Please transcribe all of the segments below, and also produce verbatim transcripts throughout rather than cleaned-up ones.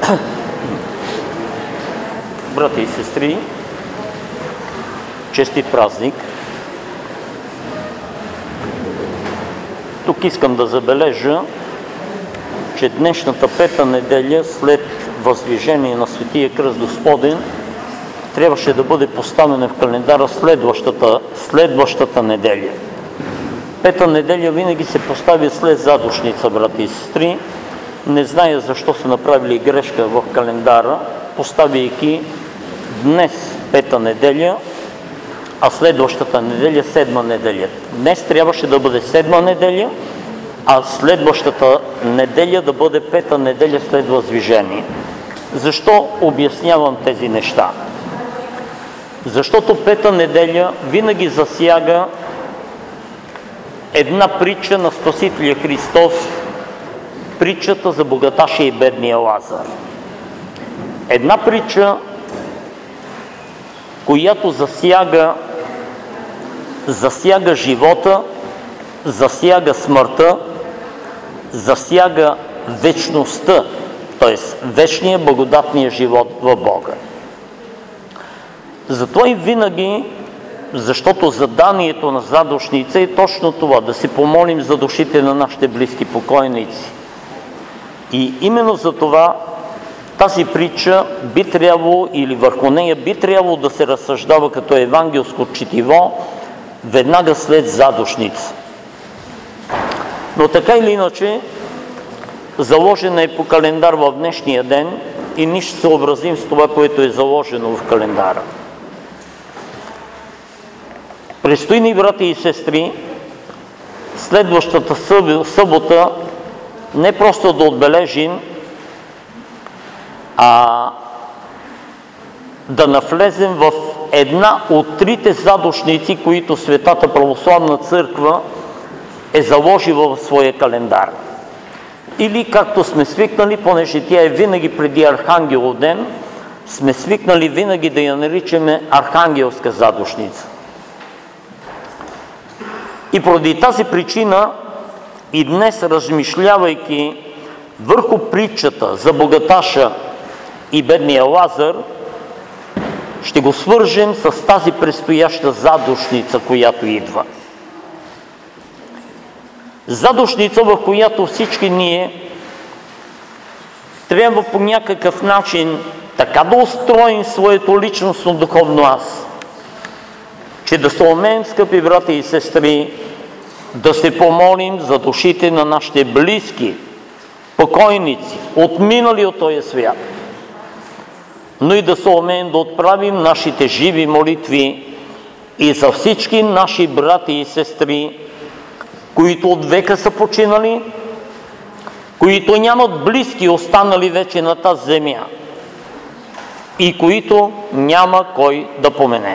Брати и сестри, честит празник! Тук искам да забележа, че днешната пета неделя след въздвижение на Светия Кръст Господен трябваше да бъде поставена в календара следващата, следващата неделя. Пета неделя винаги се поставя след задушница, брати и сестри. Не зная защо са направили грешка в календара, поставяйки днес пета неделя, а следващата неделя седма неделя. Днес трябваше да бъде седма неделя, а следващата неделя да бъде пета неделя след въздвижение. Защо обяснявам тези неща? Защото пета неделя винаги засяга една притча на Спасителя Христос, притчата за богаташа и бедния Лазар. Една притча, която засяга, засяга живота, засяга смъртта, засяга вечността, т.е. вечния благодатния живот в Бога. Затова и винаги, защото заданието на задушница е точно това, да се помолим за душите на нашите близки покойници. И именно за това тази притча би трябвало, или върху нея би трябвало да се разсъждава като евангелско четиво веднага след задушница. Но така или иначе, заложена е по календар в днешния ден и ние ще се съобразим с това, което е заложено в календара. Предстои ни, брати и сестри, следващата събота не просто да отбележим, а да навлезем в една от трите задушници, които Светата православна църква е заложила в своя календар. Или, както сме свикнали, понеже тя е винаги преди Архангелов ден, сме свикнали винаги да я наричаме Архангелска задушница. И поради тази причина и днес, размишлявайки върху притчата за богаташа и бедния Лазар, ще го свържем с тази предстояща задушница, която идва. Задушница, в която всички ние трябва по някакъв начин така да устроим своето личностно духовно аз, че да се умеем, скъпи брати и сестри, да се помолим за душите на нашите близки, покойници, отминали от този свят, но и да се умеем да отправим нашите живи молитви и за всички наши брати и сестри, които от века са починали, които нямат близки останали вече на тази земя и които няма кой да помене.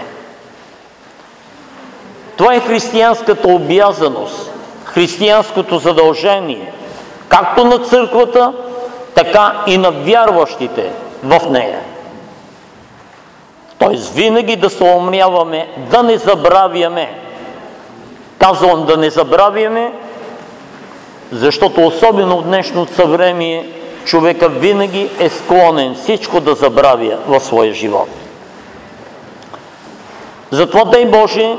Това е християнската обязаност, християнското задължение, както на църквата, така и на вярващите в нея. Тоест винаги да се умряваме, да не забравяме. Казвам да не забравяме, защото особено в днешното съвремие човека винаги е склонен всичко да забравя в своя живот. Затова, дай Боже,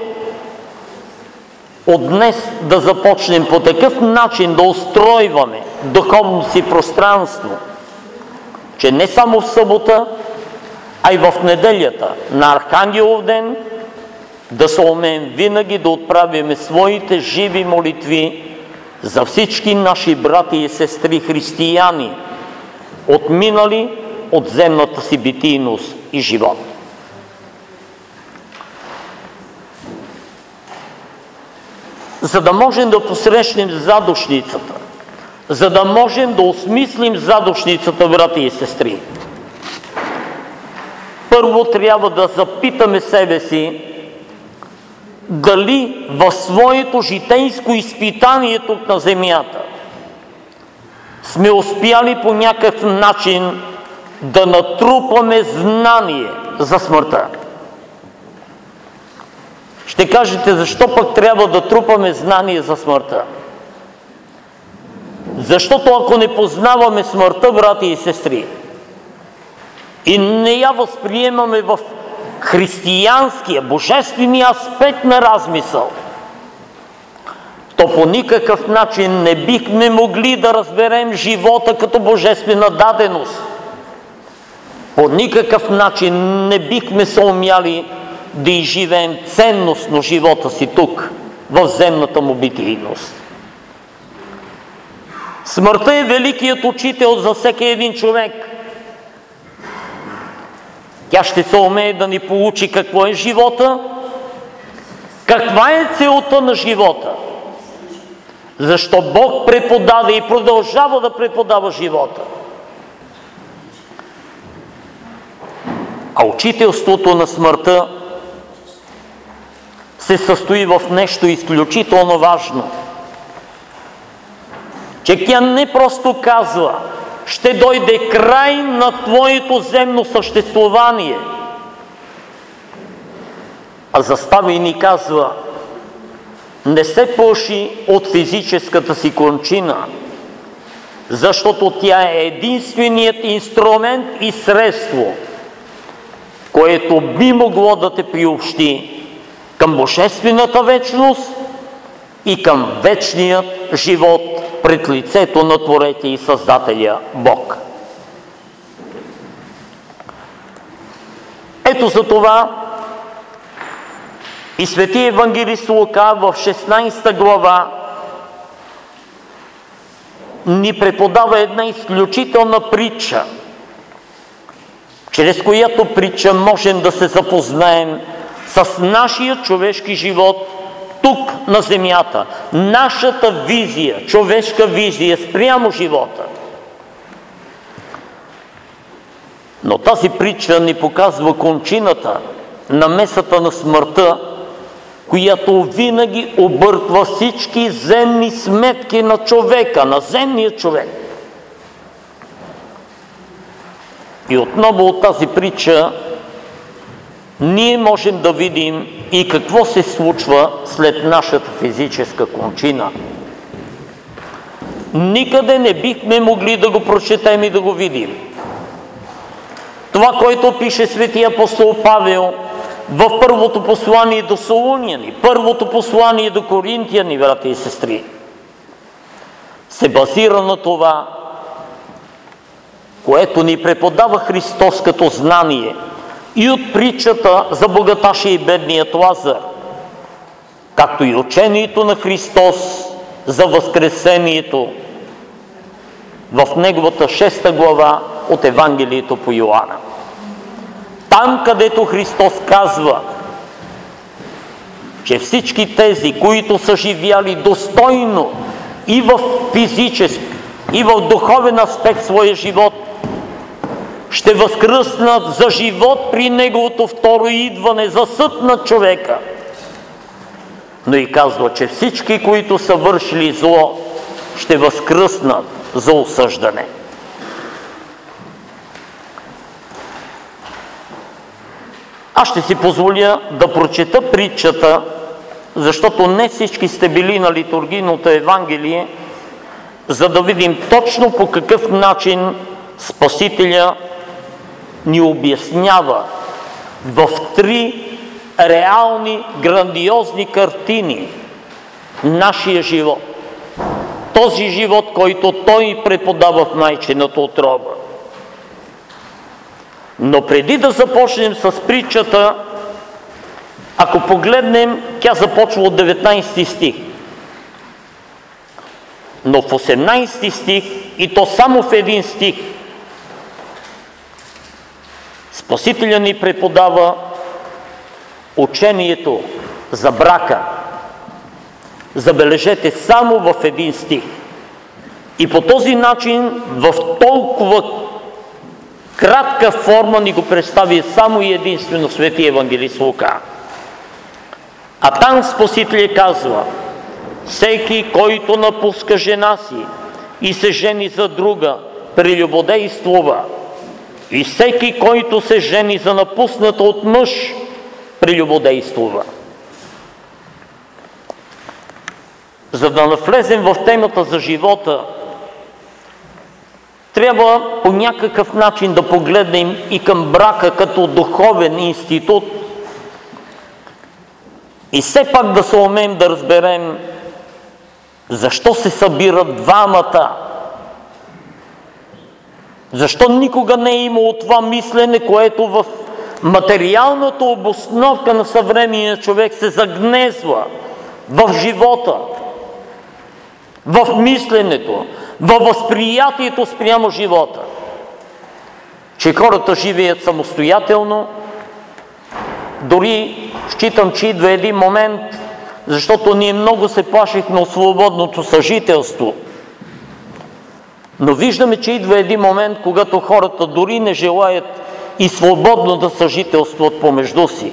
от днес да започнем по такъв начин да устройваме духовното си пространство, че не само в събота, а и в неделята на Архангелов ден да се умеем винаги да отправяме своите живи молитви за всички наши брати и сестри християни, отминали от земната си битийност и живот. За да можем да посрещнем задушницата, за да можем да осмислим задушницата, брати и сестри, първо трябва да запитаме себе си дали в своето житейско изпитание тук на земята сме успяли по някакъв начин да натрупаме знание за смъртта. Ще кажете, защо пък трябва да трупаме знание за смъртта? Защото ако не познаваме смъртта, брати и сестри, и не я възприемаме в християнския, божествения аспект на размисъл, то по никакъв начин не бихме могли да разберем живота като божествена даденост. По никакъв начин не бихме се умяли да изживеем ценностно живота си тук, в земната му битийност. Смъртта е великият учител за всеки един човек. Тя ще се умее да ни поучи какво е живота, каква е целта на живота, защо Бог преподаде и продължава да преподава живота. А учителството на смъртта се състои в нещо изключително важно. Че тя не просто казва, ще дойде край на твоето земно съществувание, а застава и ни казва, не се плаши от физическата си кончина, защото тя е единственият инструмент и средство, което би могло да те приобщи към божествената вечност и към вечният живот пред лицето на Творец и Създателя Бог. Ето за това и свети евангелист Лука в шестнадесета глава ни преподава една изключителна притча, чрез която притча можем да се запознаем с нашия човешки живот тук на земята, нашата визия, човешка визия спрямо живота. Но тази притча ни показва кончината, намесата на смъртта, която винаги обърква всички земни сметки на човека, на земния човек. И отново от тази притча ние можем да видим и какво се случва след нашата физическа кончина. Никъде не бихме могли да го прочетем и да го видим. Това, което пише светия апостол Павел в първото послание до Солуняни, първото послание до Коринтияни, брати и сестри, се базира на това, което ни преподава Христос като знание и от притчата за богаташа и бедният Лазар, както и учението на Христос за възкресението в неговата шеста глава от Евангелието по Йоанна. Там, където Христос казва, че всички тези, които са живяли достойно и в физически, и в духовен аспект своя живот, ще възкръснат за живот при неговото второ идване, за съд над човека. Но и казва, че всички, които са вършили зло, ще възкръснат за осъждане. Аз ще си позволя да прочета притчата, защото не всички сте били на литургийното Евангелие, за да видим точно по какъв начин Спасителя ни обяснява в три реални, грандиозни картини нашия живот. Този живот, който Той преподава в майчината утроба. Но преди да започнем с притчата, ако погледнем, тя започва от деветнадесети стих. Но в осемнадесети стих, и то само в един стих, Спасителя ни преподава учението за брака. Забележете, само в един стих. И по този начин, в толкова кратка форма ни го представи само и единствено свети евангелист Лука. А там Спасителя казва: всеки, който напуска жена си и се жени за друга, прелюбодействува. И всеки, който се жени за напусната от мъж, прелюбодействува. За да навлезем в темата за живота, трябва по някакъв начин да погледнем и към брака като духовен институт и все пак да се умеем да разберем защо се събират двамата. Защо никога не е имало това мислене, което в материалната обосновка на съвременния човек се загнезва в живота, в мисленето, във възприятието спрямо живота. Че хората живеят самостоятелно, дори считам, че идва един момент, защото ние много се плашихме от свободното съжителство. Но виждаме, че идва един момент, когато хората дори не желаят и свободно да съжителстват помежду си.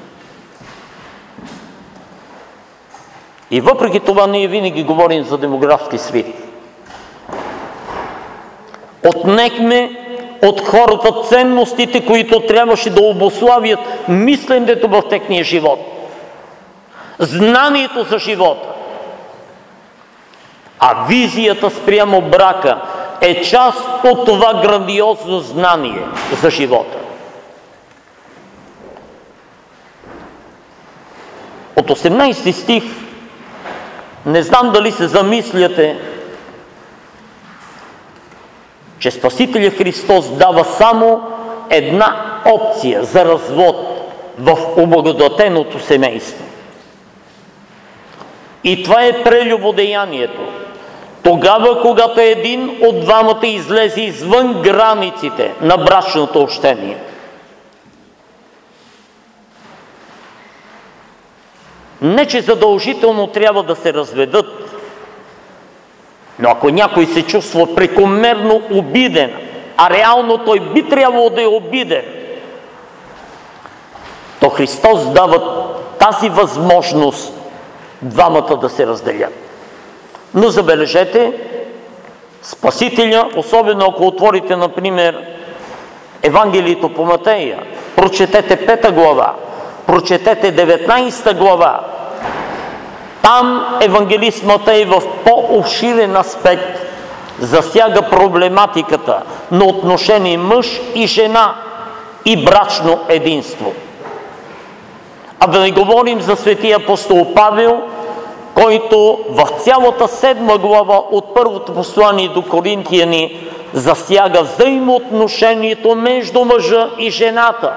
И въпреки това ние винаги говорим за демографски свит. Отнехме от хората ценностите, които трябваше да обуславят мисленето в техния живот. Знанието за живота. А визията спрямо брака е част от това грандиозно знание за живота. От осемнайсети стих, не знам дали се замисляте, че Спасителя Христос дава само една опция за развод в облагодатеното семейство. И това е прелюбодеянието. Тогава, когато един от двамата излезе извън границите на брачното общение. Не, че задължително трябва да се разведат, но ако някой се чувства прекомерно обиден, а реално той би трябвало да е обиден, то Христос дава тази възможност двамата да се разделят. Но забележете, Спасителя, особено ако отворите, например, Евангелието по Матея, прочетете пета глава, прочетете деветнайсета глава, там евангелист Матей в по-обширен аспект засяга проблематиката на отношение мъж и жена и брачно единство. А да не говорим за светия апостол Павел, който в цялата седма глава от първото послание до Коринтияни засяга взаимоотношението между мъжа и жената,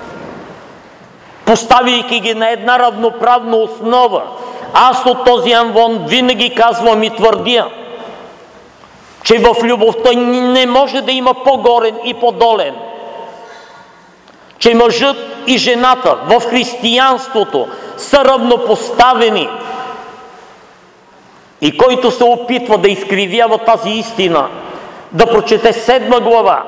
поставяйки ги на една равноправна основа. Аз от този амвон винаги казвам и твърдя, че в любовта не може да има по-горен и по-долен. Че мъжът и жената в християнството са равнопоставени. И който се опитва да изкривява тази истина, да прочете седма глава,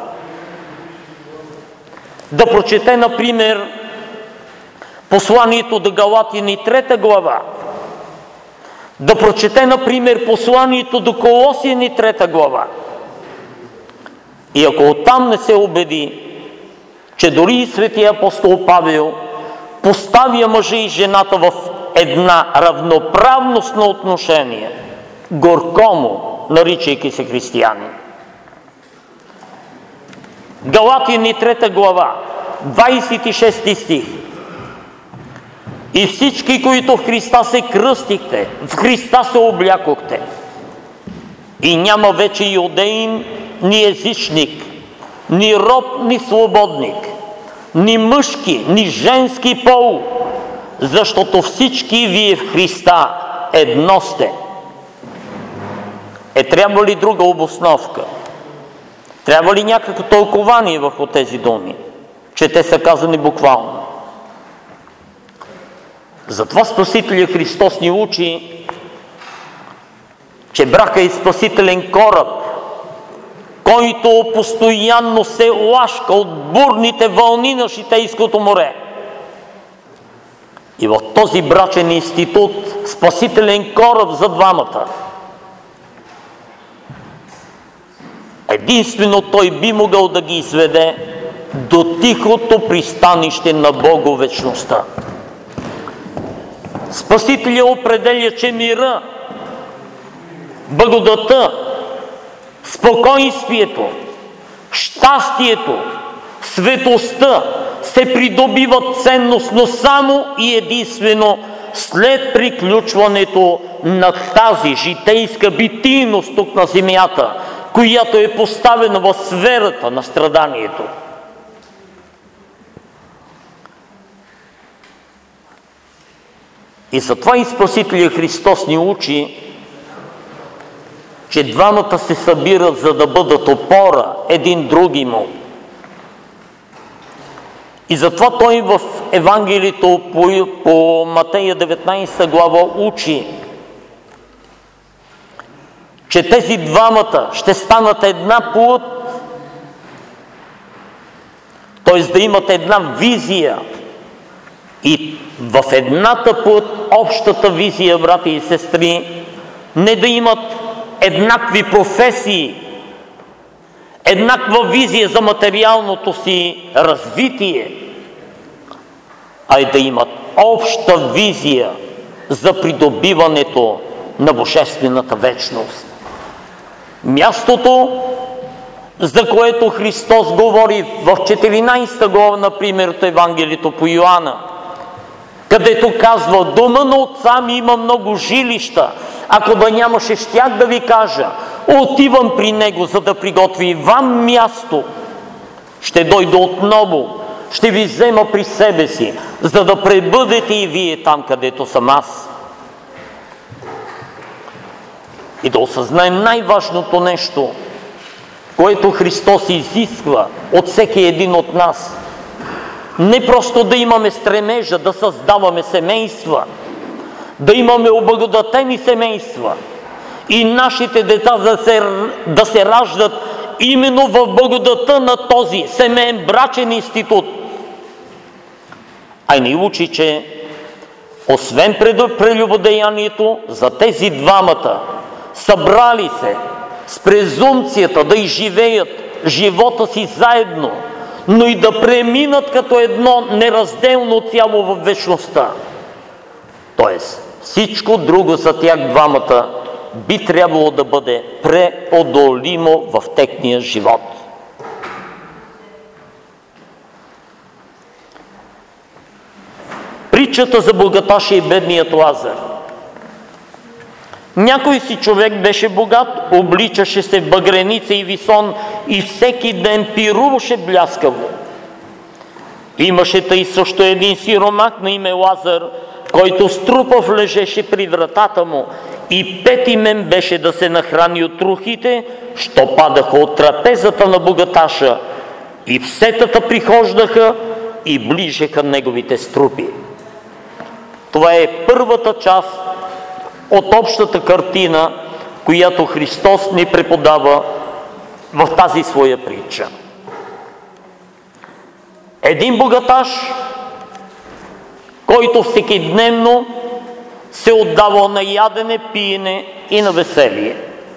да прочете, например, посланието до Галатини, трета глава, да прочете, например, посланието до Колосяни, трета глава. И ако оттам не се убеди, че дори и светия апостол Павел поставя мъжа и жената в една равноправност на отношение, горкому, наричайки се християни. Галатини, трета глава, двайсет и шести стих. И всички, които в Христа се кръстихте, в Христа се облякохте. И няма вече иудеин, ни езичник, ни роб, ни свободник, ни мъжки, ни женски пол, защото всички вие в Христа едно сте. Е, трябва ли друга обосновка? Трябва ли някакво тълкование върху тези думи, че те са казани буквално? Затова Спасителя Христос ни учи, че брака е спасителен кораб, който постоянно се лашка от бурните вълни на Житейското море. И в този брачен институт спасителен кораб за двамата, единствено той би могъл да ги изведе до тихото пристанище на Боговечността. Спасителя определя, че мира, благодата, спокойствието, щастието, светостта се придобиват ценностно само и единствено след приключването на тази житейска битийност тук на земята, която е поставена в сферата на страданието. И затова и Спасителя Христос ни учи, че двамата се събират, за да бъдат опора един другиму. И затова той в Евангелието по, по Матея деветнайсета глава учи, че тези двамата ще станат една плът, т.е. да имат една визия. И в едната плът, общата визия, брати и сестри, не да имат еднакви професии, еднаква визия за материалното си развитие, а и да имат обща визия за придобиването на божествената вечност. Мястото, за което Христос говори в четиринайсета глава, например, от Евангелието по Йоанна, където казва: дома на отца ми има много жилища. Ако да нямаше, щях да ви кажа, отивам при него, за да приготви вам място. Ще дойда отново, ще ви взема при себе си, за да пребъдете и вие там, където съм аз. И да осъзнаем най-важното нещо, което Христос изисква от всеки един от нас. Не просто да имаме стремежа да създаваме семейства, да имаме облагодатени семейства и нашите деца да се, да се раждат именно в благодата на този семейен брачен институт. А ни учи, че освен прелюбодеянието, за тези двамата, събрали се с презумпцията да изживеят живота си заедно, но и да преминат като едно неразделно цяло в вечността. Тоест, всичко друго за тях двамата би трябвало да бъде преодолимо в техния живот. Притчата за богаташа и бедният Лазар. Някой си човек беше богат, обличаше се в багреница и висон и всеки ден пируваше бляскаво. Имаше тъй също един сиромах на име Лазар, който струпав лежеше при вратата му и пет имен беше да се нахрани от трухите, що падаха от трапезата на богаташа, и псетата прихождаха и ближеха неговите струпи. Това е първата част от общата картина, която Христос ни преподава в тази своя притча. Един богаташ, който всекидневно се отдава на ядене, пиене и на веселие.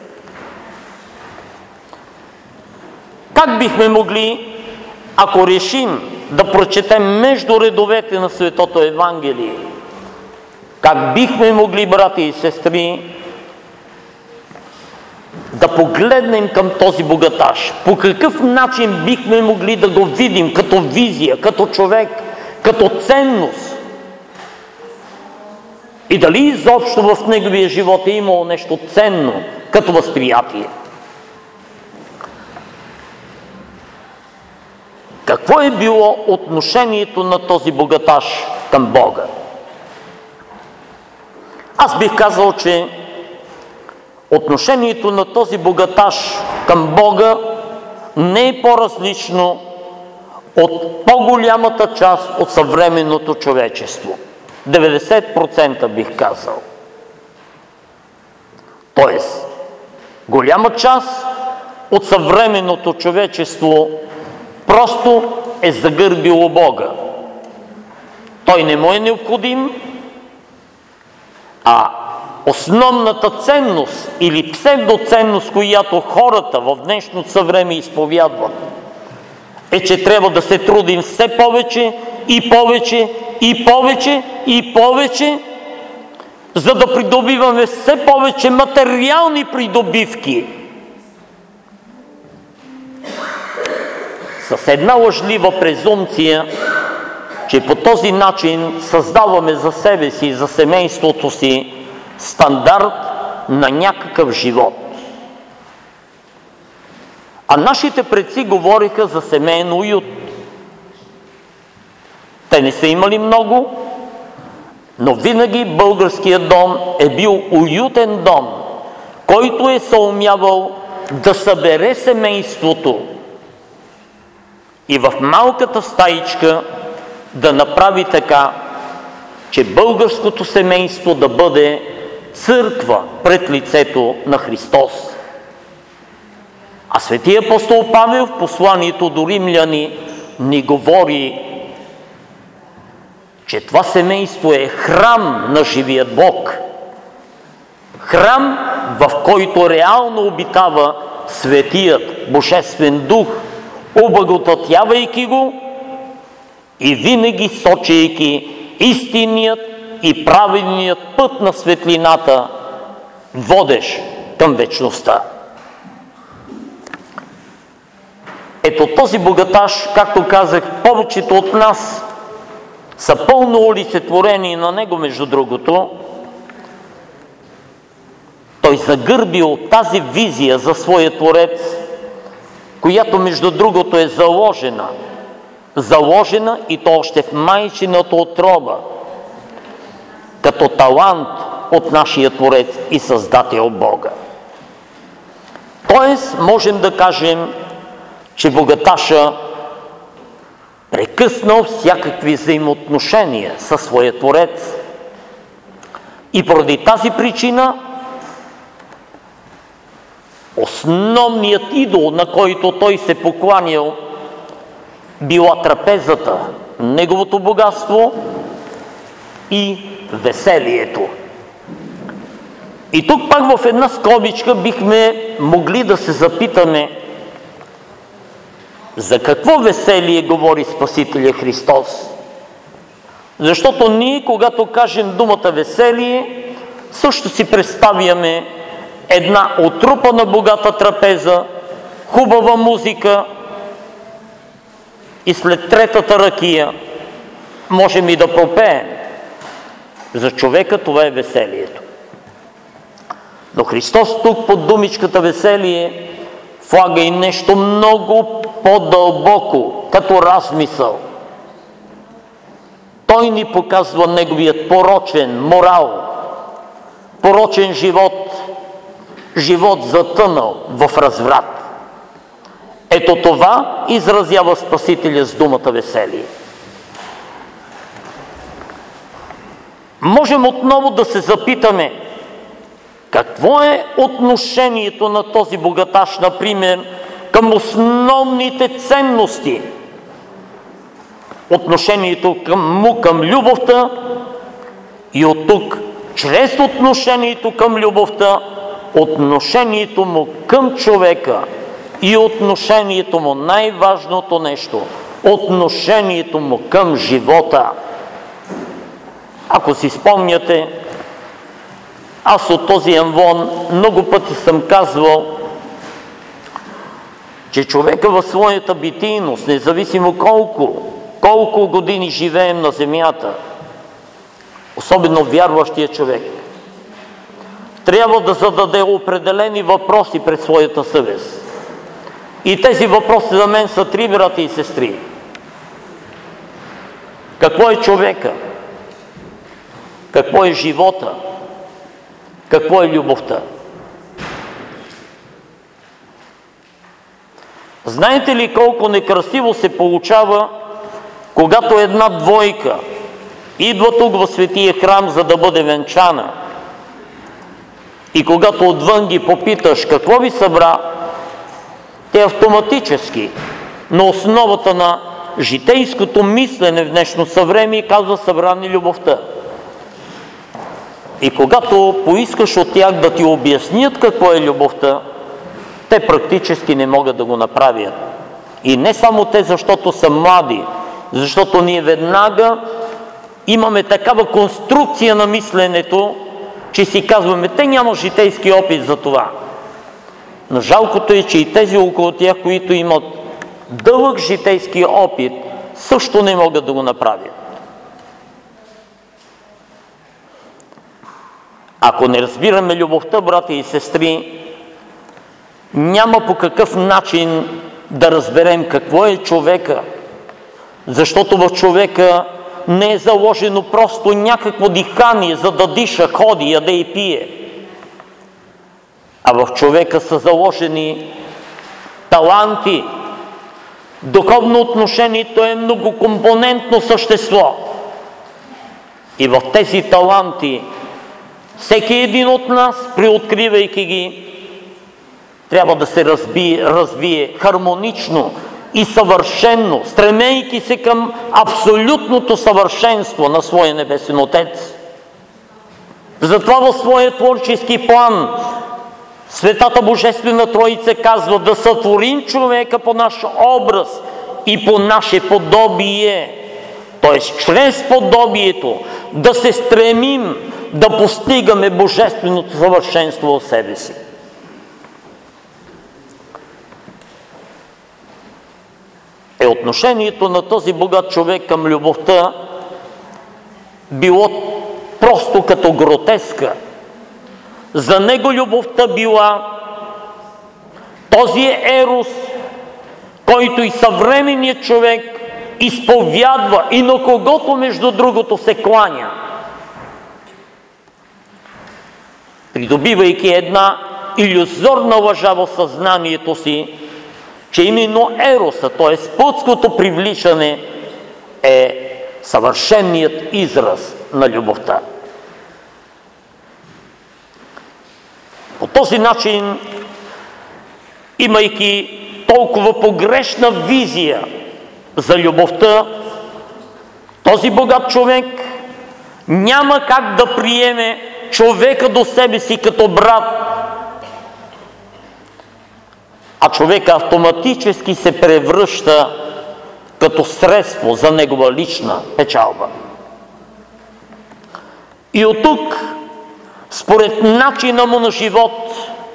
Как бихме могли, ако решим да прочетем между редовете на Светото Евангелие, как бихме могли, брати и сестри, да погледнем към този богаташ? По какъв начин бихме могли да го видим като визия, като човек, като ценност? И дали изобщо в неговия живот е имало нещо ценно като възприятие? Какво е било отношението на този богаташ към Бога? Аз бих казал, че отношението на този богаташ към Бога не е по-различно от по-голямата част от съвременното човечество. деветдесет процента бих казал. Тоест, голяма част от съвременното човечество просто е загърбило Бога. Той не му е необходим, а основната ценност или псевдоценност, която хората в днешното съвреме изповядват, е, че трябва да се трудим все повече и повече и повече и повече, за да придобиваме все повече материални придобивки. с една лъжлива презумпция, че по този начин създаваме за себе си и за семейството си стандарт на някакъв живот. А нашите предци говориха за семейен уют. Те не са имали много, но винаги българският дом е бил уютен дом, който е съумявал да събере семейството и в малката стаичка да направи така, че българското семейство да бъде църква пред лицето на Христос. А светия апостол Павел в посланието до римляни ни говори, че това семейство е храм на живия Бог. Храм, в който реално обитава Светият Божествен Дух, облагодатявайки го и винаги сочейки истинният и правилният път на светлината, водещ към вечността. Ето този богаташ, както казах, повечето от нас са пълно олицетворени на него, между другото. Той загърбил тази визия за своя Творец, която, между другото, е заложена. Заложена и то още в майчината утроба, като талант от нашия Творец и Създател Бога. Тоест, можем да кажем, че богаташа прекъснал всякакви взаимоотношения със своя Творец и поради тази причина основният идол, на който той се покланял, била трапезата, неговото богатство и веселието. И тук пак в една скобичка бихме могли да се запитаме за какво веселие говори Спасителя Христос. Защото ние, когато кажем думата веселие, също си представяме една отрупана богата трапеза, хубава музика и след третата ракия можем и да пропеем. За човека това е веселието. Но Христос тук под думичката веселие влага и нещо много по-дълбоко, като размисъл. Той ни показва неговият порочен морал, порочен живот, живот затънал в разврат. Ето това изразява Спасителя с думата веселие. Можем отново да се запитаме, какво е отношението на този богаташ, например, към основните ценности? Отношението към му към любовта и от тук, чрез отношението към любовта, отношението му към човека и отношението му, най-важното нещо, отношението му към живота. Ако си спомняте, аз от този амвон много пъти съм казвал, че човека в своята битийност, независимо колко, колко години живеем на земята, особено вярващия човек, трябва да зададе определени въпроси пред своята съвест. И тези въпроси за мен са три, брати и сестри. Какво е човека? Какво е живота? Какво е любовта? Знаете ли колко некрасиво се получава, когато една двойка идва тук в Светия храм, за да бъде венчана, и когато отвън ги попиташ какво ви събра, те автоматически на основата на житейското мислене в днешно съвремие казва: събра ни любовта. И когато поискаш от тях да ти обяснят какво е любовта, те практически не могат да го направят. И не само те, защото са млади, защото ние веднага имаме такава конструкция на мисленето, че си казваме, те няма житейски опит за това. Но жалкото е, че и тези около тях, които имат дълъг житейски опит също не могат да го направят. Ако не разбираме любовта, брати и сестри, няма по какъв начин да разберем какво е човека, защото в човека не е заложено просто някакво дихание, за да диша, ходи, яде и пие. А в човека са заложени таланти. Духовно отношението е многокомпонентно същество. И в тези таланти всеки един от нас, приоткривайки ги, трябва да се разби, развие хармонично и съвършенно, стремейки се към абсолютното съвършенство на своя Небесен Отец. Затова в своя творчески план Светата Божествена Троица казва да сътворим човека по наш образ и по наше подобие. Т.е. чрез подобието да се стремим да постигаме божественото съвършенство в себе си. Е отношението на този богат човек към любовта било просто като гротеска. За него любовта била този ерос, който и съвременният човек изповядва и на когото между другото се кланя. Придобивайки една илюзорна лъжа в съзнанието си, че именно ероса, т.е. плътското привличане, е съвършеният израз на любовта. По този начин, имайки толкова погрешна визия за любовта, този богат човек няма как да приеме човека до себе си като брат, а човека автоматически се превръща като средство за негова лична печалба. И от тук, според начина му на живот,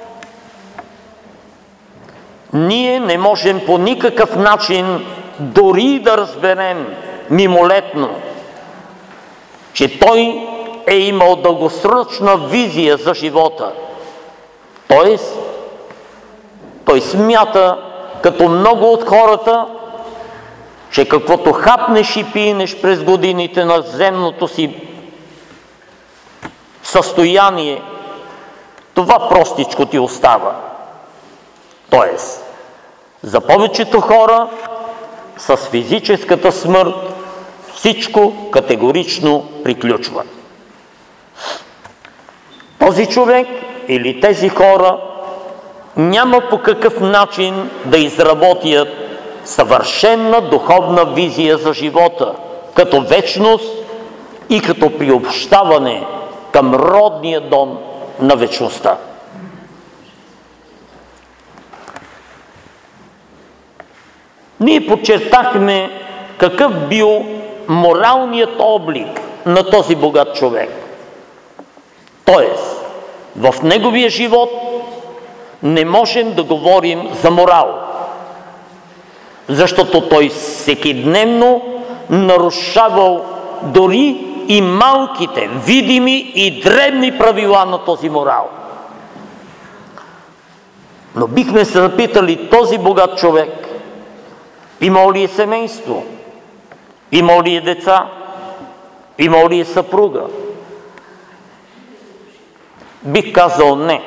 ние не можем по никакъв начин дори да разберем мимолетно, че той е имал дългосрочна визия за живота. Тоест, той смята, като много от хората, че каквото хапнеш и пинеш през годините на земното си състояние, това простичко ти остава. Тоест, за повечето хора с физическата смърт всичко категорично приключва. Този човек или тези хора няма по какъв начин да изработят съвършена духовна визия за живота, като вечност и като приобщаване към родния дом на вечността. Ние подчертахме какъв бил моралният облик на този богат човек. Тоест, в неговия живот не можем да говорим за морал, защото той всекидневно нарушавал дори и малките, видими и дребни правила на този морал. Но бихме се запитали, този богат човек имал ли е семейство? Имал ли е деца? Имал ли е съпруга? Бих казал не.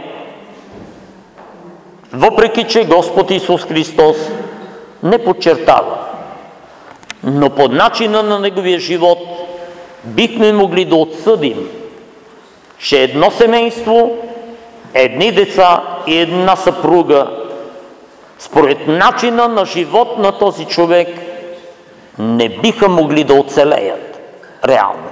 Въпреки че Господ Исус Христос не подчертава, но по начина на неговия живот бихме могли да отсъдим, че едно семейство, едни деца и една съпруга, според начина на живот на този човек, не биха могли да оцелеят реално.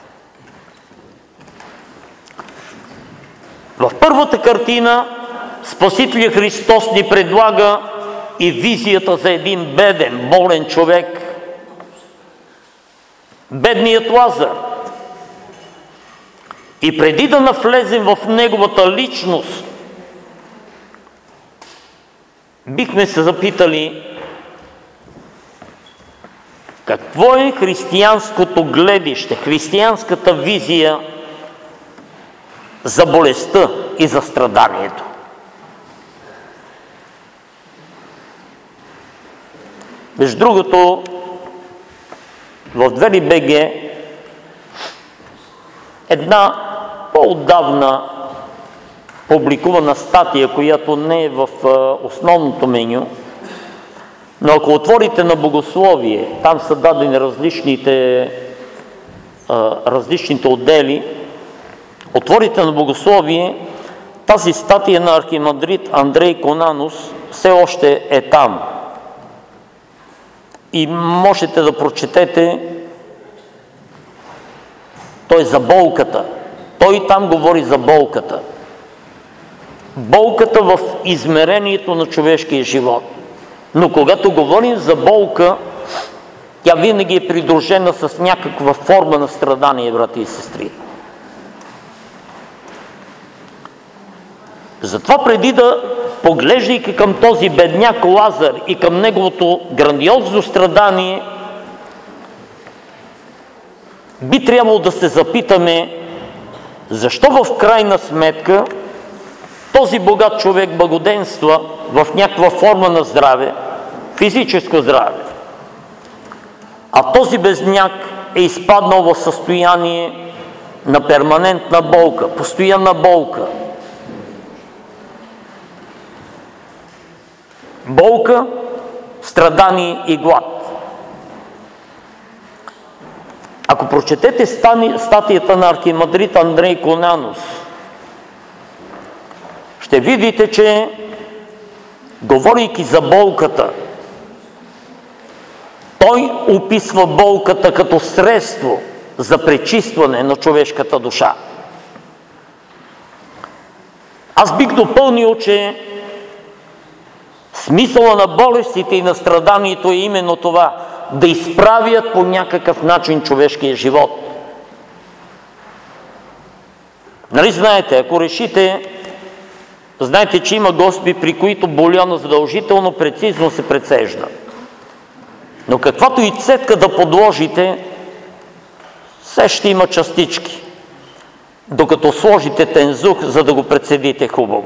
В първата картина Спасителят Христос ни предлага и визията за един беден, болен човек, бедният Лазар. И преди да навлезем в неговата личност, бихме се запитали Какво е християнското гледище, християнската визия за болестта и за страданието? Между другото, в Двери БГ една по-отдавна публикувана статия, която не е в основното меню, но ако отворите на Богословие, там са дадени различните, различните отдели, отворите на Богословие, тази статия на архимандрит Андрей Конанус все още е там. И можете да прочетете, той за болката. Той там говори за болката. Болката в измерението на човешкия живот. Но когато говорим за болка, тя винаги е придружена с някаква форма на страдание, брати и сестри. Затова преди да, поглеждайки към този бедняк Лазар и към неговото грандиозно страдание, би трябвало да се запитаме, защо в крайна сметка този богат човек благоденства в някаква форма на здраве, физическо здраве, а този бедняк е изпаднал в състояние на перманентна болка, постоянна болка. Болка, страдание и глад. Ако прочетете статията на архимандрит Андрей Конанус, ще видите, че говорейки за болката, той описва болката като средство за пречистване на човешката душа. Аз бих допълнил, че смисъла на болестите и на страданието е именно това – да изправят по някакъв начин човешкия живот. Нали знаете, ако решите, знаете, че има госпи, при които бульона задължително прецизно се прецежда. Но каквато и цетка да подложите, все ще има частички, докато сложите тензух, за да го прецедите хубаво.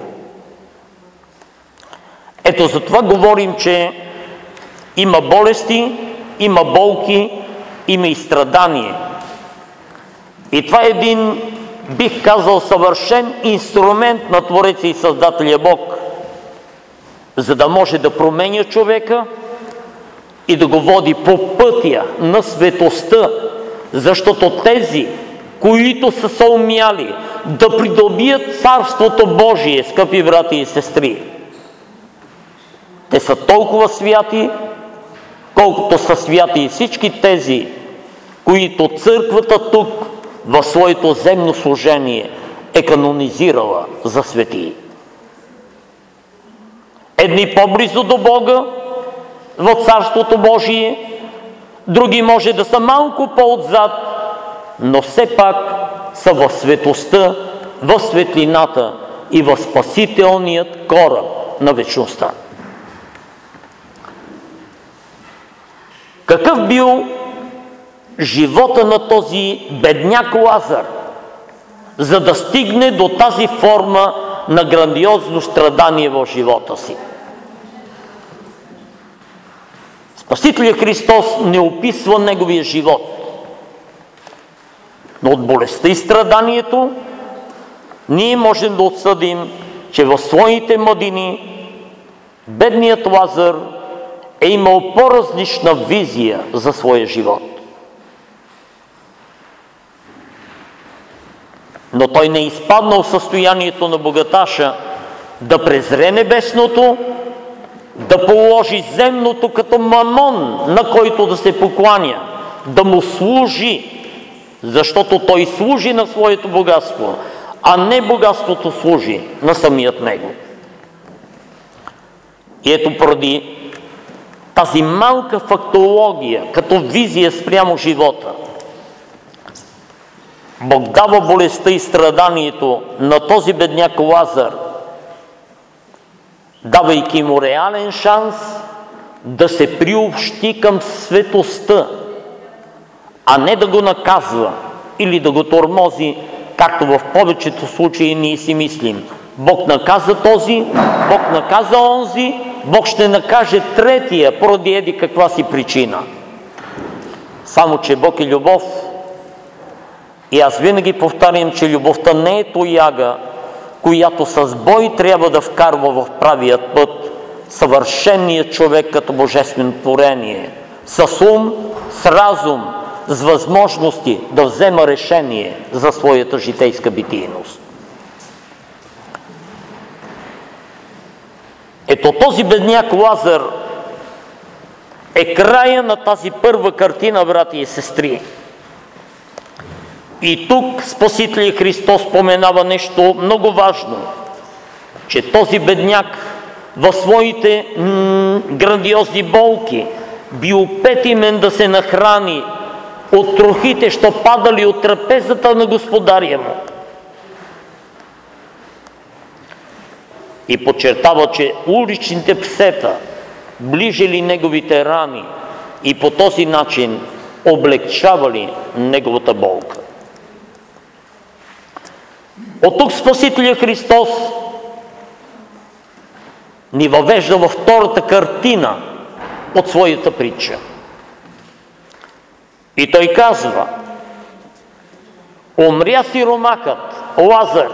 Ето за това говорим, че има болести, има болки, има и страдание. И това е един, бих казал, съвършен инструмент на Твореца и Създателя Бог, за да може да променя човека и да го води по пътя на светостта, защото тези, които са се умяли да придобият Царството Божие, скъпи брати и сестри, те са толкова святи, колкото са святи и всички тези, които църквата тук в своето земно служение е канонизирала за светии. Едни по-близо до Бога в Царството Божие, други може да са малко по-отзад, но все пак са в светостта, в светлината и в спасителният кораб на вечността. Какъв бил живота на този бедняк Лазар, за да стигне до тази форма на грандиозно страдание в живота си? Спасителят Христос не описва неговия живот, но от болестта и страданието ние можем да отсъдим, че в своите младини бедният Лазар е имал по-различна визия за своя живот. Но той не е изпаднал в състоянието на богаташа да презре небесното, да положи земното като мамон, на който да се покланя, да му служи, защото той служи на своето богатство, а не богатството служи на самият него. И ето поради тази малка фактология, като визия спрямо живота, Бог дава болестта и страданието на този бедняк Лазар, давайки му реален шанс да се приобщи към светостта а не да го наказва или да го тормози, както в повечето случаи ние си мислим. Бог наказа този, Бог наказа онзи, Бог ще накаже третия, поради еди каква си причина. Само че Бог е любов. И аз винаги повтарям, че любовта не е тояга, която с бой трябва да вкарва в правият път съвършеният човек като божествено творение, с ум, с разум, с възможности да взема решение за своята житейска битийност. Ето този бедняк Лазар е края на тази първа картина, брати и сестри. И тук Спасителят Христос споменава нещо много важно, че този бедняк в своите м- грандиозни болки бил петимен да се нахрани от трохите, що падали от трапезата на господаря му. И подчертава, че уличните псета ближили неговите рани и по този начин облегчавали неговата болка. От тук Спасителят Христос ни въвежда във втората картина от своята притча. И той казва: умря сиромахът Лазар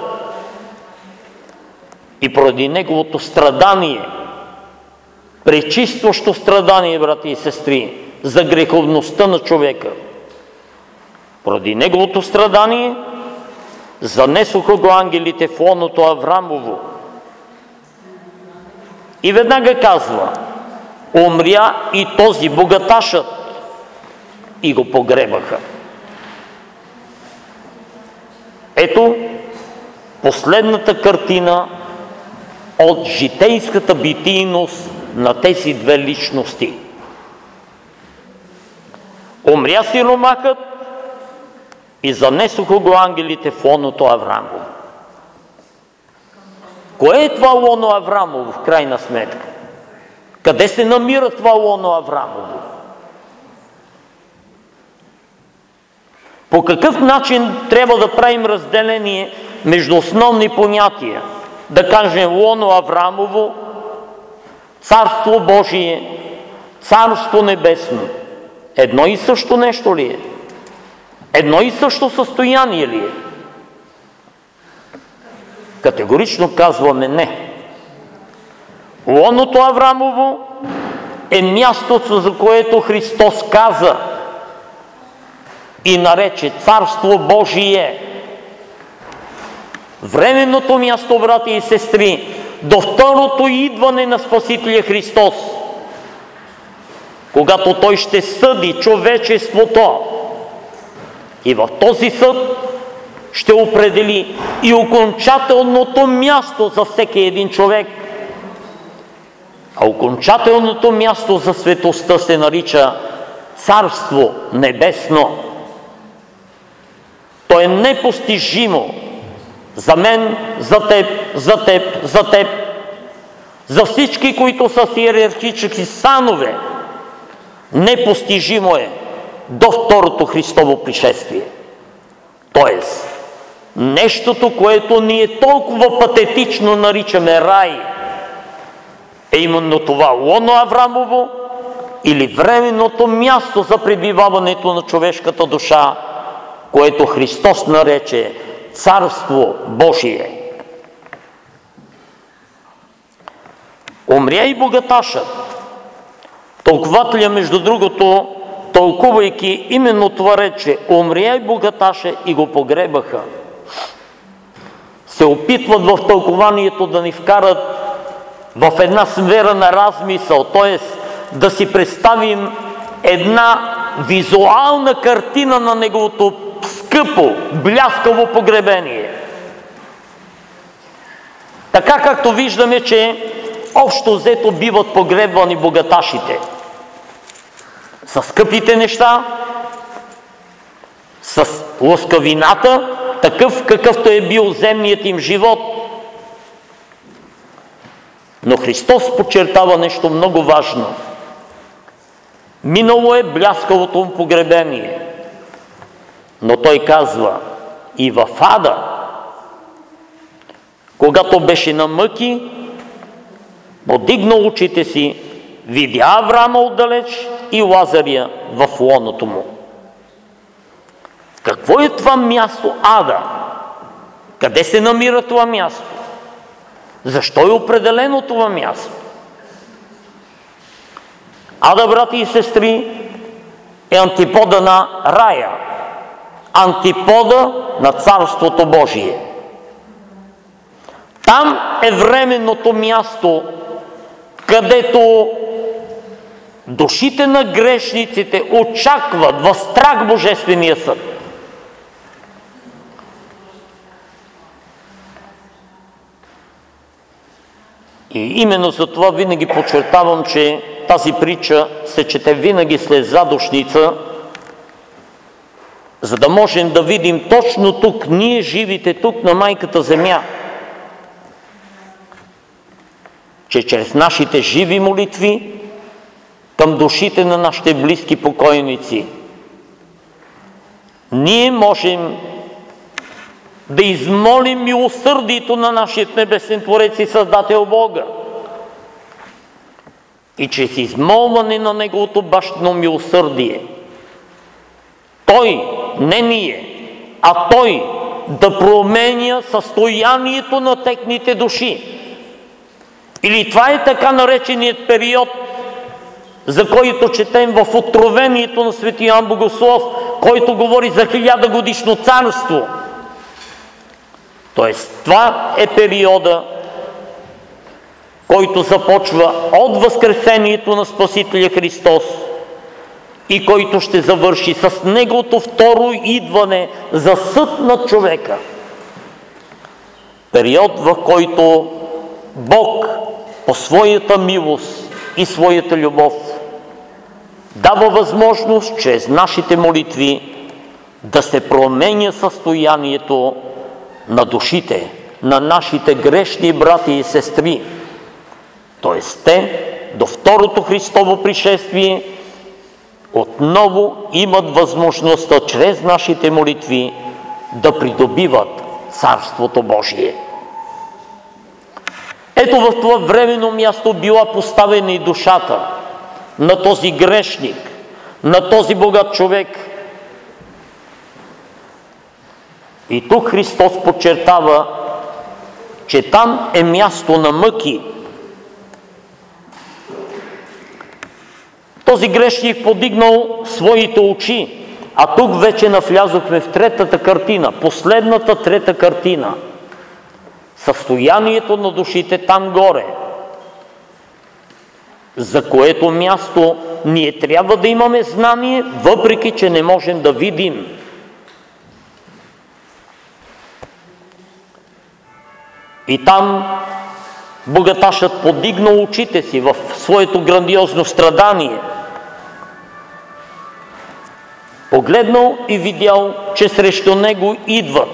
и поради неговото страдание, пречистващо страдание, брати и сестри, за греховността на човека, поради неговото страдание занесоха го ангелите в лоното Аврамово. И веднага казва: умря и този богаташът, и го погребаха. Ето последната картина от житейската битийност на тези две личности. Умря сиромахът и занесоха го ангелите в лоното Аврамово. Кое е това лоно Аврамово в крайна сметка? Къде се намира това лоно Аврамово? По какъв начин трябва да правим разделение между основни понятия? Да кажем лоно Аврамово, Царство Божие, Царство Небесно. Едно и също нещо ли е? Едно и също състояние ли е? Категорично казваме не. Лоното Аврамово е мястото, за което Христос каза и нарече Царство Божие. Временното място, брати и сестри, до второто идване на Спасителя Христос, когато Той ще съди човечеството и в този съд ще определи и окончателното място за всеки един човек. А окончателното място за светостта се нарича Царство Небесно. То е непостижимо за мен, за теб, за теб, за теб, за всички, които са с иерархически санове. Непостижимо е до второто Христово пришествие. Тоест, нещото, което ние толкова патетично наричаме рай, е именно това лоно Аврамово или временното място за пребиваването на човешката душа, което Христос нарече Царство Божие. Умря и богаташът. Тълкователя, между другото, тълкувайки именно това рече, умря и богаташа и го погребаха, се опитват в тълкованието да ни вкарат в една сфера на размисъл, т.е. да си представим една визуална картина на неговото скъпо, бляскаво погребение. Така както виждаме, че общо взето биват погребвани богаташите. С скъпите неща, с лъскавината, такъв какъвто е бил земният им живот. Но Христос подчертава нещо много важно. Минало е бляскавото му погребение. Но той казва, и в ада, когато беше на мъки, подигна очите си, видя Авраама отдалеч и Лазаря в лоното му. Какво е това място ада? Къде се намира това място? Защо е определено това място? Ада, брати и сестри, е антипода на рая, антипода на Царството Божие. Там е временното място, където душите на грешниците очакват в страх Божествения съд. И именно за това винаги подчертавам, че тази притча се чете винаги след задушница, за да можем да видим точно тук, ние живите тук на майката земя, че чрез нашите живи молитви към душите на нашите близки покойници, ние можем да измолим милосърдието на нашия небесен Творец и Създател Бога. И чрез измолване на Неговото бащино милосърдие, Той, не ние, а Той да променя състоянието на техните души. Или това е така нареченият период, за който четем в Откровението на свети Йоан Богослов, който говори за хилядогодишно царство. Тоест, това е периода, който започва от възкресението на Спасителя Христос и който ще завърши с Неговото второ идване за съд над човека. Период, в който Бог по своята милост и своята любов дава възможност чрез нашите молитви да се променя състоянието на душите, на нашите грешни брати и сестри. Тоест те до второто Христово пришествие отново имат възможността чрез нашите молитви да придобиват Царството Божие. Ето в това временно място била поставена и душата на този грешник, на този богат човек. И тук Христос подчертава, че там е място на мъки. Този грешник подигнал своите очи, а тук вече навлязохме в третата картина, последната трета картина. Състоянието на душите там горе, за което място ние трябва да имаме знание, въпреки че не можем да видим. И там богаташът подигнал очите си в своето грандиозно страдание. Погледнал и видял, че срещу него идват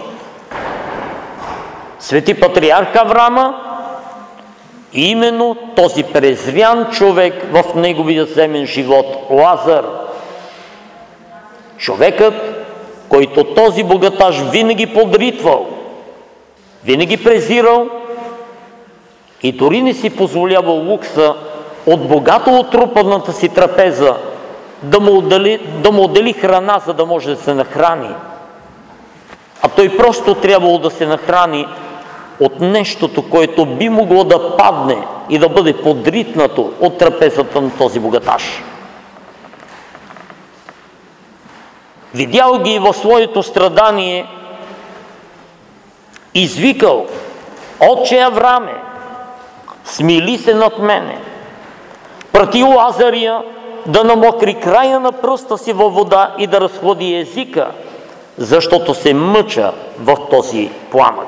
свети патриарх Авраама и именно този презрян човек в неговия земен живот, Лазар. Човекът, който този богаташ винаги подритвал, винаги презирал и дори не си позволявал лукса от богато отрупаната си трапеза да му отдели, да му отдели храна, за да може да се нахрани. А той просто трябвало да се нахрани от нещото, което би могло да падне и да бъде подритнато от трапезата на този богаташ. Видял ги в своето страдание, извикал: „Отче Авраме, смили се над мене!“ Пратил Лазария да намокри края на пръста си във вода и да разхлади езика, защото се мъча в този пламък.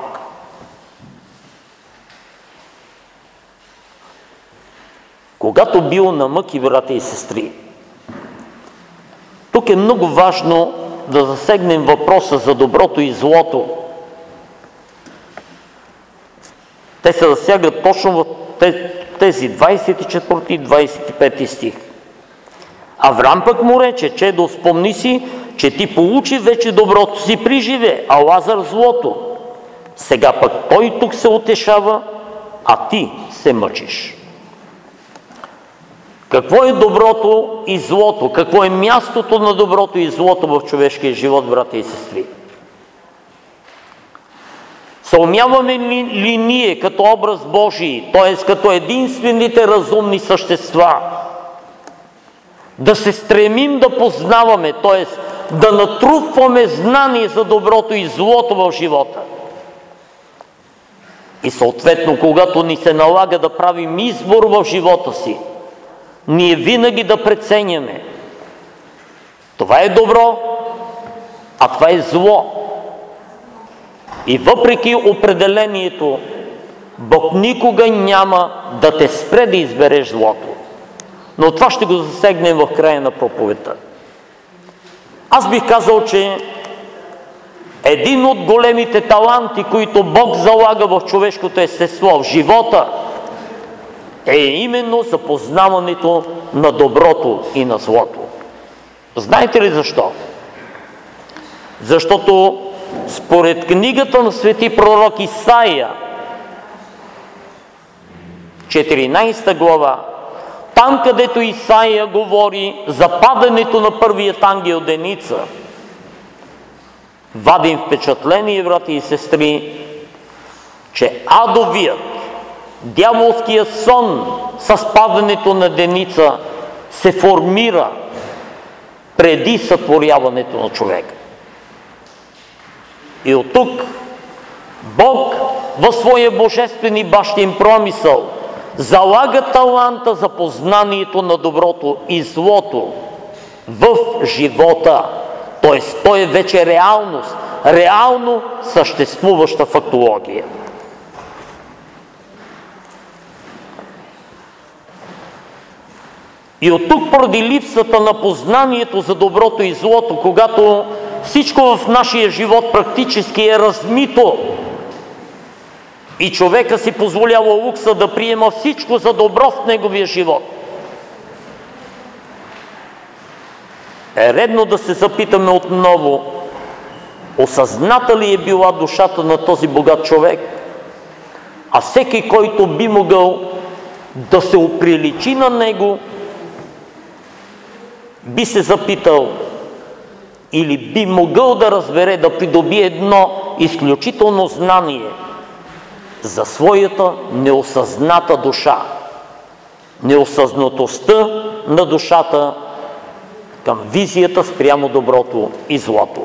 Когато бил на мъки, брата и сестри, тук е много важно да засегнем въпроса за доброто и злото. Те се засягат точно в тези двадесет и четвърти и двадесет и пети стих. Авраам пък му рече: „Чедо, спомни си, че ти получи вече доброто си приживе, а Лазар злото. Сега пък той тук се утешава, а ти се мъчиш. Какво е доброто и злото? Какво е мястото на доброто и злото в човешкия живот, брата и сестри? Съумяваме ли ние като образ Божий, т.е. като единствените разумни същества, да се стремим да познаваме, т.е. да натрупваме знание за доброто и злото в живота? И съответно, когато ни се налага да правим избор в живота си, ние винаги да преценяме: това е добро, а това е зло. И въпреки определението, Бог никога няма да те спре да избереш злото. Но това ще го засегнем в края на проповедта. Аз бих казал, че един от големите таланти, които Бог залага в човешкото естество, в живота, е именно запознаването на доброто и на злото. Знаете ли защо? Защото според книгата на свети пророк Исаия, четиринадесета глава, там където Исаия говори за падането на първият ангел Деница, вадим впечатление, брати и сестри, че адовият, дяволският сон с падането на Деница се формира преди сътворяването на човека. И от тук Бог в своя божествен и бащин промисъл залага таланта за познанието на доброто и злото в живота. Т.е. той е вече реалност, реално съществуваща фактология. И от тук, поради липсата на познанието за доброто и злото, когато всичко в нашия живот практически е размито и човека си позволява лукса да приема всичко за добро в неговия живот, е редно да се запитаме отново: осъзната ли е била душата на този богат човек? А всеки, който би могъл да се оприличи на него, би се запитал или би могъл да разбере, да придобие едно изключително знание за своята неосъзната душа. Неосъзнатостта на душата към визията спрямо доброто и злото.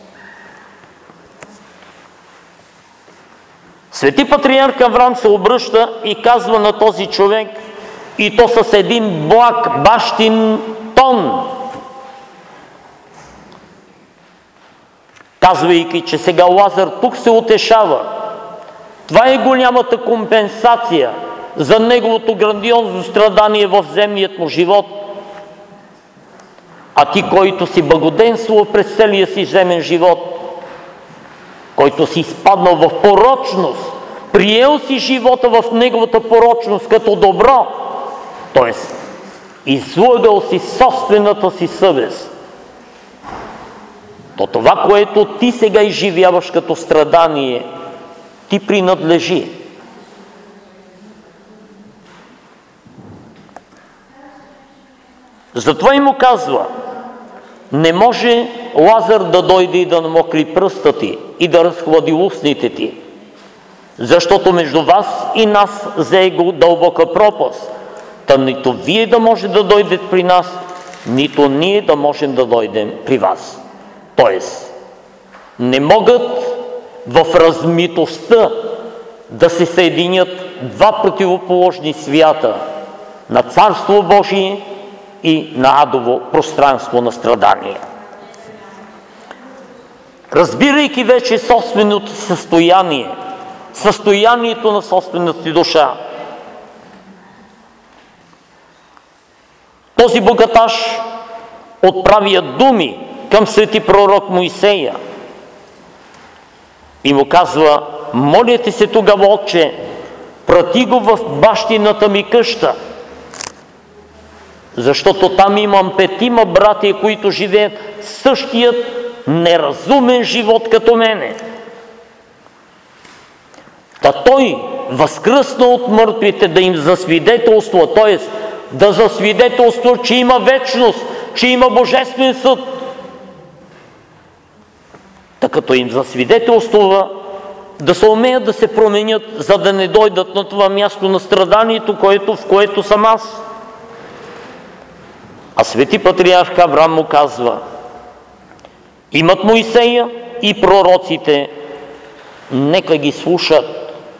Свети патриарх Авраам се обръща и казва на този човек, и то с един благ, бащин тон, казвайки, че сега Лазар тук се утешава. Това е голямата компенсация за неговото грандиозно страдание в земният му живот. А ти, който си благоденствал през целия си земен живот, който си изпаднал в порочност, приел си живота в неговата порочност като добро, т.е. излъгал си собствената си съвест, то това, което ти сега изживяваш като страдание, ти принадлежи. Затова и му казва: не може Лазар да дойде и да намокри пръста ти и да разхлади устните ти, защото между вас и нас зее дълбока пропаст, та нито вие да може да дойдете при нас, нито ние да можем да дойдем при вас. Тоест, не могат в размитостта да се съединят два противоположни свята на Царство Божие и на адово пространство на страдание. Разбирайки вече собственото състояние, състоянието на собствената си душа, този богаташ отправя думи към свети пророк Моисея и му казва: моля ти се тогава, отче, прати го в бащината ми къща, защото там имам петима братия, които живеят същият неразумен живот като мене. Та той възкръсна от мъртвите да им засвидетелства, т.е. да засвидетелства, че има вечност, че има божествен съд. Та като им засвидетелства, да се умеят да се променят, за да не дойдат на това място на страданието, което, в което съм аз. А свети патриарх Авраам му казва: имат Моисея и пророците, нека ги слушат.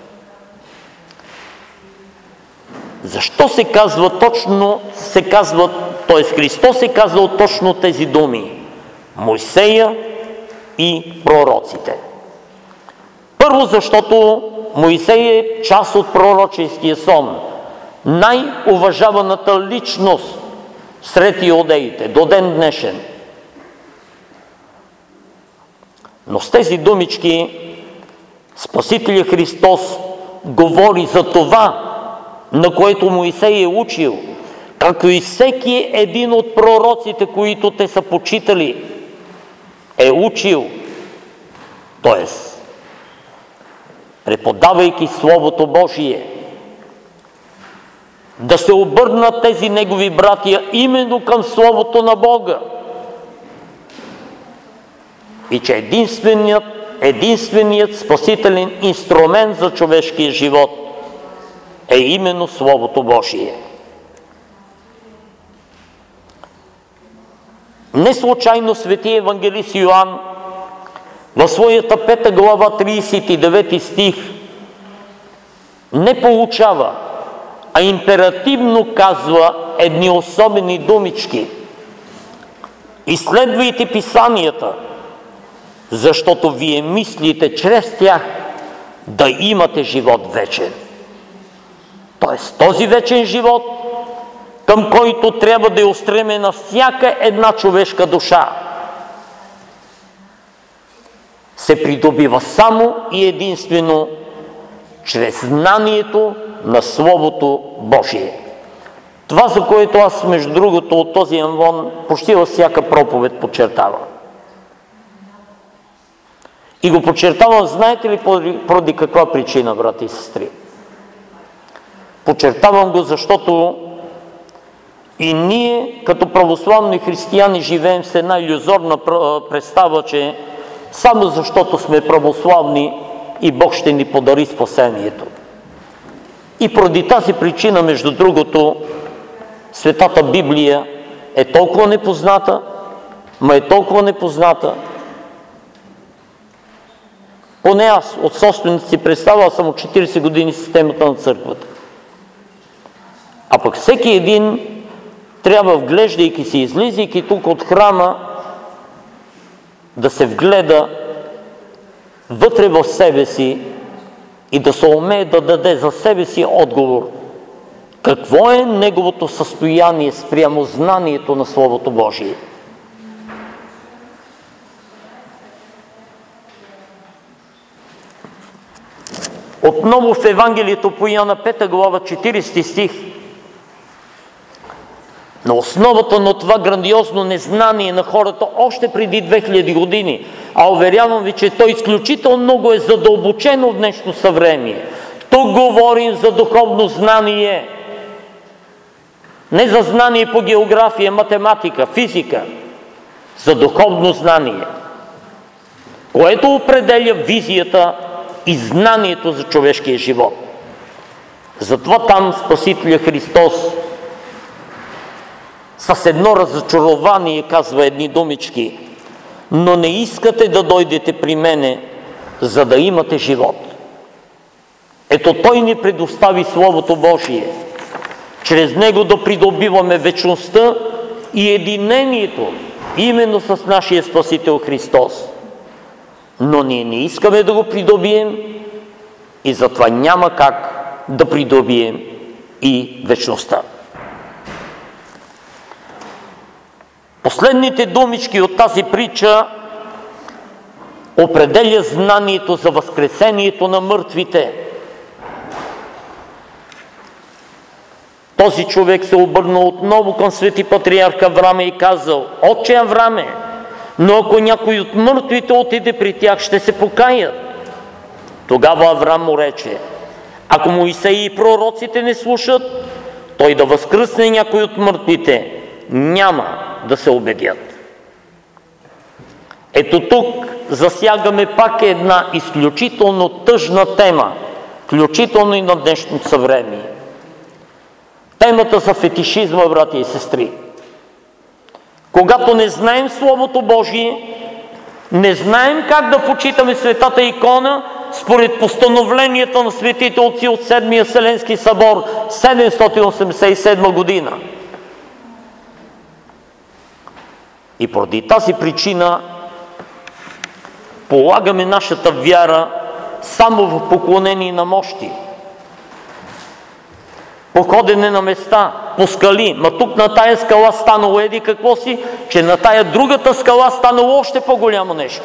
Защо се казва точно, се казва, т.е. Христос се казва точно тези думи: Моисея и пророците? Първо, защото Моисей е част от пророческия сон, най-уважаваната личност сред иудеите до ден днешен. Но с тези думички Спасителя Христос говори за това, на което Моисей е учил, както и всеки един от пророците, които те са почитали, е учил. Т.е. преподавайки Словото Божие, да се обърнат тези негови братия именно към Словото на Бога. И че единственият, единственият спасителен инструмент за човешкия живот е именно Словото Божие. Не случайно свети евангелист Йоан в своята пета глава, тридесет и девети стих, не получава, а императивно казва едни особени думички: изследвайте писанията, защото вие мислите чрез тях да имате живот вечен. Тоест този вечен живот, към който трябва да е устремена всяка една човешка душа, се придобива само и единствено чрез знанието на Словото Божие. Това, за което аз, между другото, от този амвон почти във всяка проповед подчертавам. И го подчертавам, знаете ли поради каква причина, брати и сестри? Подчертавам го, защото и ние, като православни християни, живеем с една илюзорна представа, че само защото сме православни и Бог ще ни подари спасението. И поради тази причина, между другото, Светата Библия е толкова непозната, ма е толкова непозната. Поне аз от собствената си представа съм от четиридесет години в системата на църквата. А пък всеки един трябва, вглеждайки се, излизайки тук от храма, да се вгледа вътре в себе си и да се умее да даде за себе си отговор. Какво е неговото състояние спрямо знанието на Словото Божие? Отново в Евангелието по Йоанна, пета глава, четиридесети стих, на основата на това грандиозно незнание на хората още преди две хиляди години, а уверявам ви, че то изключително много е задълбочено в днешно съвремие. Тук говорим за духовно знание, не за знание по география, математика, физика, за духовно знание, което определя визията и знанието за човешкия живот. Затова там Спасителя Христос с едно разочарование казва едни думички: но не искате да дойдете при мене, за да имате живот. Ето Той ни предостави Словото Божие. Чрез Него да придобиваме вечността и единението именно с нашия Спасител Христос. Но ние не искаме да го придобием и затова няма как да придобием и вечността. Последните думички от тази притча определя знанието за възкресението на мъртвите. Този човек се обърнал отново към свети патриарх Авраам и казал: Отче Авраме, но ако някой от мъртвите отиде при тях, ще се покаят. Тогава Авраам му рече: ако Моисей и пророците не слушат, той да възкръсне някой от мъртвите, няма да се убедят. Ето тук засягаме пак една изключително тъжна тема, включително и на днешното съвремие. Темата за фетишизма, брати и сестри. Когато не знаем Словото Божие, не знаем как да почитаме светата икона според постановленията на светите отци от Седмия Вселенски събор седемстотин осемдесет и седма година. И поради тази причина полагаме нашата вяра само в поклонение на мощи, по ходене на места, по скали. Ма тук на тая скала станало еди какво си, че на тая другата скала станало още по-голямо нещо.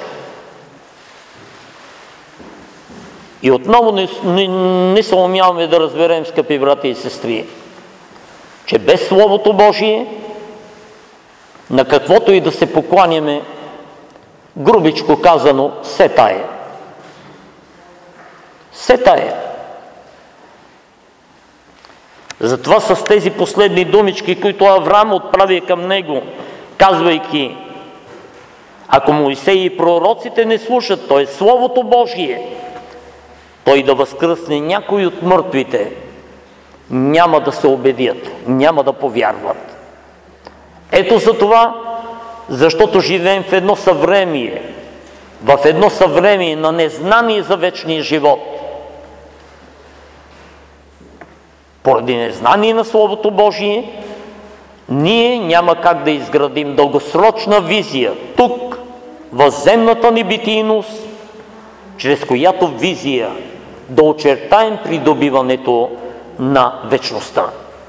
И отново не, не, не се умяваме да разберем, скъпи брати и сестри, че без Словото Божие, на каквото и да се покланяме, грубичко казано, се тае. Се тае. Затова с тези последни думички, които Авраам отправи към него, казвайки: ако Моисей и пророците не слушат, т.е. Словото Божие, той да възкръсне някой от мъртвите, няма да се убедят, няма да повярват. Ето за това, защото живеем в едно съвремие, в едно съвремие на незнание за вечния живот. Поради незнание на Словото Божие, ние няма как да изградим дългосрочна визия тук, в земната ни битийност, чрез която визия да очертаем придобиването на вечността.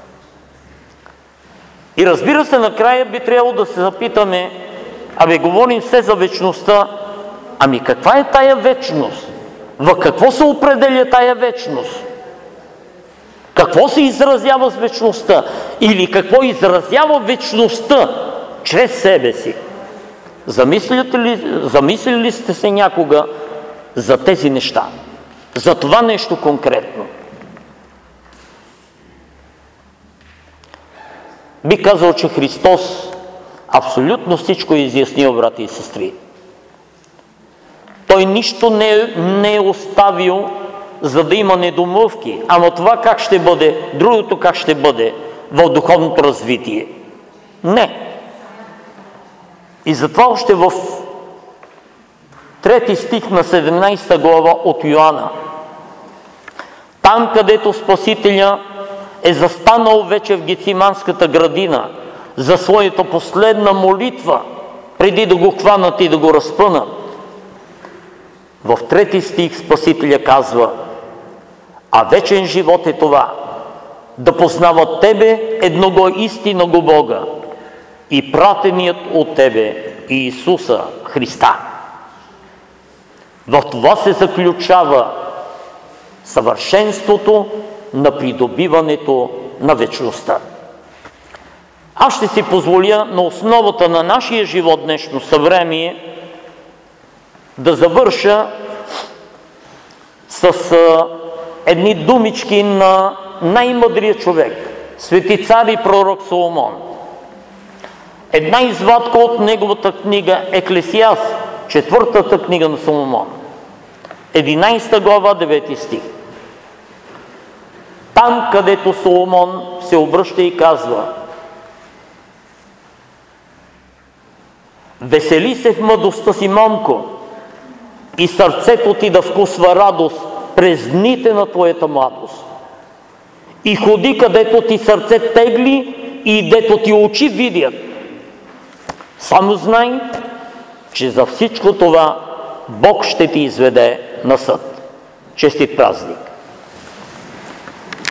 И разбира се, накрая би трябвало да се запитаме: абе, говорим все за вечността, ами каква е тая вечност? В какво се определя тая вечност? Какво се изразява с вечността? Или какво изразява вечността чрез себе си? Замислите ли, замислили ли сте се някога за тези неща? За това нещо конкретно? Би казал, че Христос абсолютно всичко е изяснил, брати и сестри. Той нищо не е, не е оставил, за да има недомлъвки. Ама това как ще бъде, другото как ще бъде в духовното развитие? Не. И затова още в трети стих на седемнадесета глава от Йоанна, там където Спасителя е застанал вече в Гециманската градина за своята последна молитва, преди да го хванат и да го разпънат, в трети стих Спасителя казва: а вечен живот е това, да познават Тебе, едного истинного Бога, и пратеният от Тебе Иисуса Христа. В това се заключава съвършенството на придобиването на вечността. Аз ще си позволя на основата на нашия живот днешно съвремие да завърша с а, едни думички на най-мъдрия човек, свети цар и пророк Соломон. Една извадка от неговата книга Еклесиаст, четвъртата книга на Соломон, единадесета глава, девети стих. Там, където Соломон се обръща и казва: весели се в мъдростта си, момко, и сърцето ти да вкусва радост през дните на твоята младост. И ходи, където ти сърце тегли и дето ти очи видят. Само знай, че за всичко това Бог ще ти изведе на съд. Честит празник!